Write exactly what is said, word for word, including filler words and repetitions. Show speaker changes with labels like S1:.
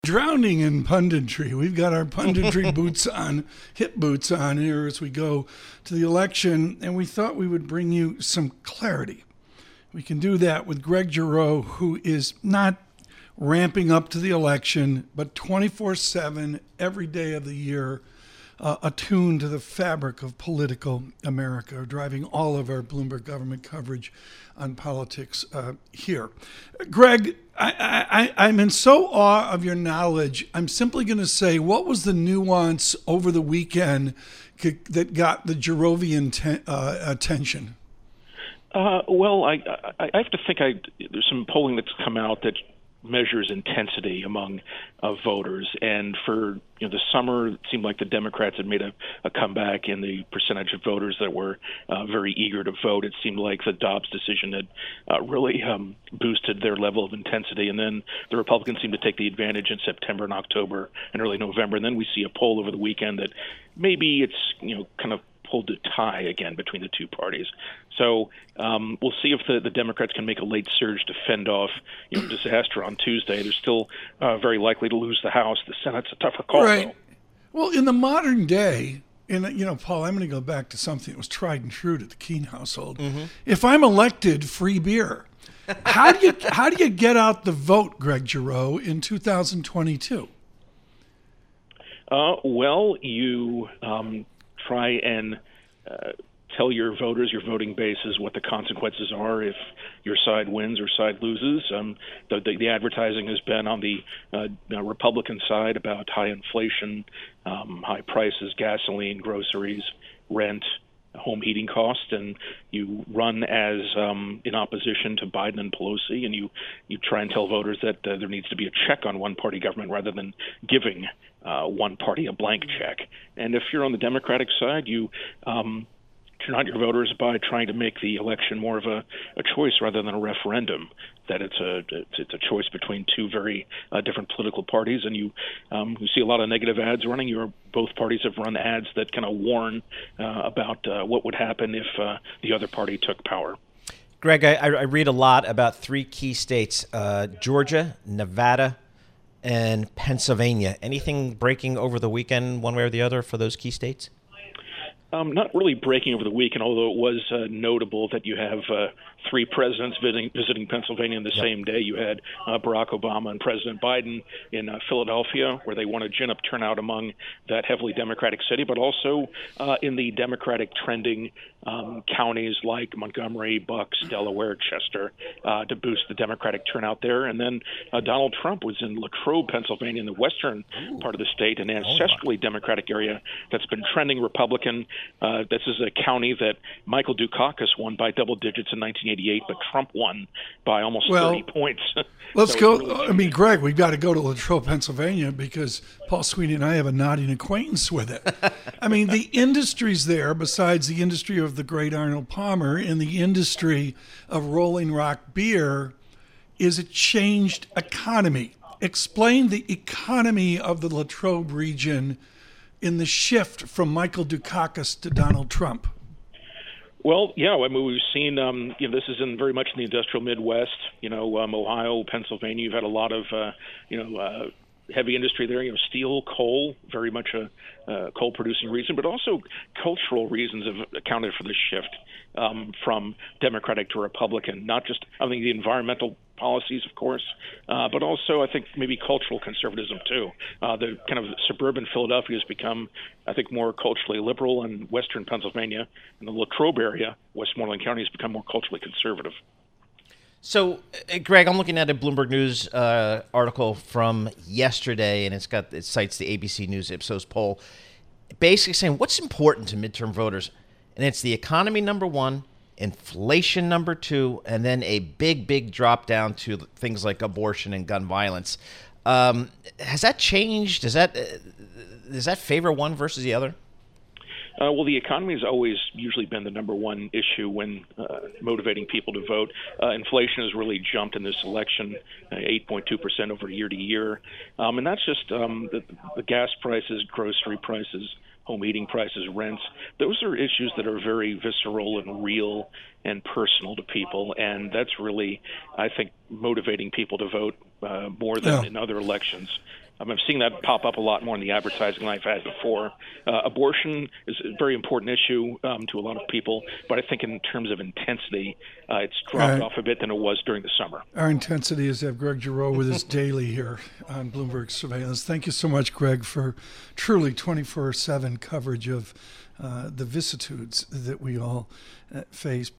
S1: Drowning in punditry. We've got our punditry boots on, hip boots on here as we go to the election, and we thought we would bring you some clarity. We can do that with Greg Giroux, who is not ramping up to the election, but twenty-four seven, every day of the year, uh, attuned to the fabric of political America, driving all of our Bloomberg government coverage on politics uh, here. Greg, I, I, I'm in so awe of your knowledge. I'm simply going to say, what was the nuance over the weekend c- that got the Girouxian te- uh, attention?
S2: Uh, well, I, I, I have to think I, there's some polling that's come out that measures intensity among uh, voters. And for you know the summer, it seemed like the Democrats had made a, a comeback in the percentage of voters that were uh, very eager to vote. It seemed like the Dobbs decision had uh, really um, boosted their level of intensity. And then the Republicans seemed to take the advantage in September and October and early November. And then we see a poll over the weekend that maybe it's you know kind of pulled a tie again between the two parties. So um, we'll see if the, the Democrats can make a late surge to fend off you know, disaster on Tuesday. They're still uh, very likely to lose the House. The Senate's a tougher call,
S1: right.
S2: though.
S1: Well, in the modern day, in you know, Paul, I'm going to go back to something that was tried and true to the Keene household. Mm-hmm. If I'm elected, free beer. How do you how do you get out the vote, Greg Giroux, in two thousand twenty-two?
S2: Uh, well, you um, try and uh, tell your voters, your voting bases, what the consequences are if your side wins or side loses. Um, the, the, the advertising has been on the uh, Republican side about high inflation, um, high prices, gasoline, groceries, rent, home heating costs, and you run as um, in opposition to Biden and Pelosi, and you, you try and tell voters that uh, there needs to be a check on one-party government rather than giving uh, one party a blank check. And if you're on the Democratic side, you um, turn out your voters by trying to make the election more of a, a choice rather than a referendum, that it's a it's a choice between two very uh, different political parties. And you um, you see a lot of negative ads running. You're, both parties have run ads that kind of warn uh, about uh, what would happen if uh, the other party took power.
S3: Greg, I, I read a lot about three key states, uh, Georgia, Nevada, and Pennsylvania. Anything breaking over the weekend one way or the other for those key states?
S2: Um, not really breaking over the weekend, although it was uh, notable that you have uh, three presidents visiting, visiting Pennsylvania in the yep. same day. You had uh, Barack Obama and President Biden in uh, Philadelphia, where they won a gin-up turnout among that heavily Democratic city, but also uh, in the Democratic trending um, counties like Montgomery, Bucks, Delaware, Chester, uh, to boost the Democratic turnout there. And then uh, Donald Trump was in Latrobe, Pennsylvania, in the western Ooh. part of the state, an ancestrally Democratic area that's been trending Republican. Uh, this is a county that Michael Dukakis won by double digits in nineteen eighty-eight, but Trump won by almost
S1: well,
S2: thirty points.
S1: Let's so go. Really I mean, Greg, we've got to go to Latrobe, Pennsylvania, because Paul Sweeney and I have a nodding acquaintance with it. I mean, the industries there, besides the industry of the great Arnold Palmer and the industry of Rolling Rock beer, is a changed economy. Explain the economy of the Latrobe region in the shift from Michael Dukakis to Donald Trump.
S2: Well, yeah, I mean, we've seen, um, you know, this is in very much in the industrial Midwest, you know, um, Ohio, Pennsylvania. You've had a lot of, uh, you know, uh, heavy industry there, you know, steel, coal, very much a uh, coal-producing region, but also cultural reasons have accounted for this shift um, from Democratic to Republican. Not just, I think, the environmental policies, of course, uh, but also I think maybe cultural conservatism too. Uh, the kind of suburban Philadelphia has become, I think, more culturally liberal, and western Pennsylvania and the Latrobe area, Westmoreland County, has become more culturally conservative.
S3: So, uh, Greg, I'm looking at a Bloomberg News uh, article from yesterday, and it's got it cites the A B C News Ipsos poll, basically saying what's important to midterm voters, and it's the economy number one, inflation number two, and then a big, big drop down to things like abortion and gun violence. Um, has that changed? Does that uh, does that favor one versus the other?
S2: Uh, well, the economy has always usually been the number one issue when uh, motivating people to vote. Uh, inflation has really jumped in this election, uh, eight point two percent over year to year. Um, and that's just um, the, the gas prices, grocery prices, home heating prices, rents. Those are issues that are very visceral and real and personal to people. And that's really, I think, motivating people to vote uh, more than
S1: yeah.
S2: in other elections. Um, I'm seeing that pop up a lot more in the advertising than I've had before. Uh, abortion is a very important issue um, to a lot of people, but I think in terms of intensity, uh, it's dropped
S1: right.
S2: off a bit than it was during the summer.
S1: Our intensity is to have Greg Giroux with us daily here on Bloomberg Surveillance. Thank you so much, Greg, for truly twenty-four seven coverage of uh, the vicissitudes that we all uh, face.